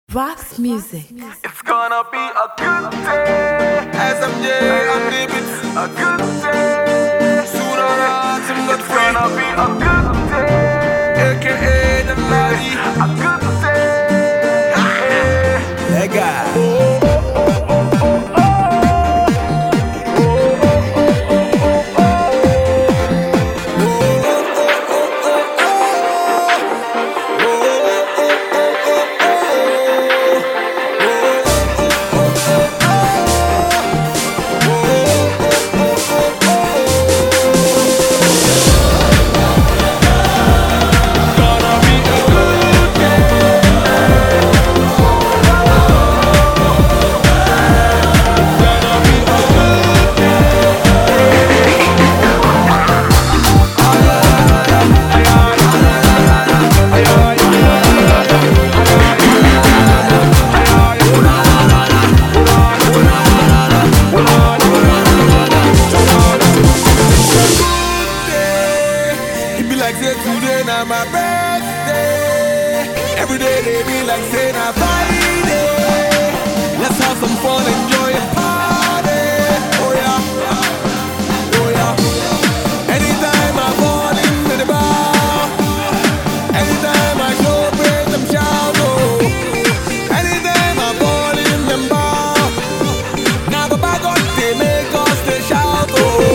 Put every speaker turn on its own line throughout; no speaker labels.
Vox Music.
It's gonna be a good day. SMJ on the beat. A good day. Sooner or later, it's gonna be a good day. AKA the Ladi. A good day. That guy. Like say today na my birthday. Every day they be like say na Friday. Let's have some fun, enjoy a party. Oh yeah, oh yeah. Anytime I fall into the bar, anytime I show praise them shout oh. Anytime I fall in them bar, now the bag on they make us they shout oh.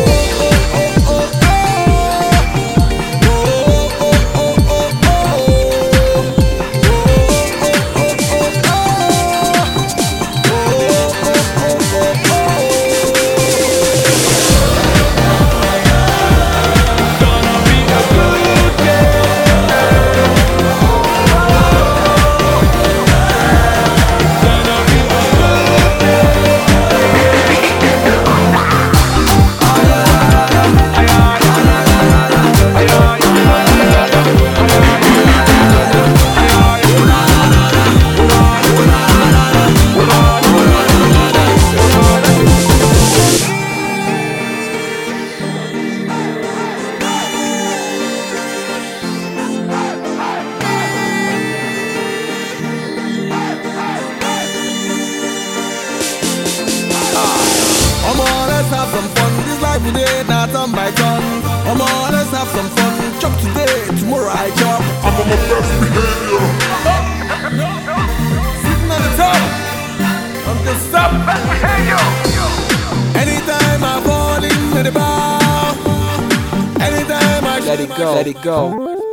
Let's have some fun. This life today, not turn by turn. Let's have some fun. Chop today, tomorrow I chop. I'm on my best behavior. Sitting on the top, I'm just stop best behavior. Anytime I fall into the bar, anytime I
let it go.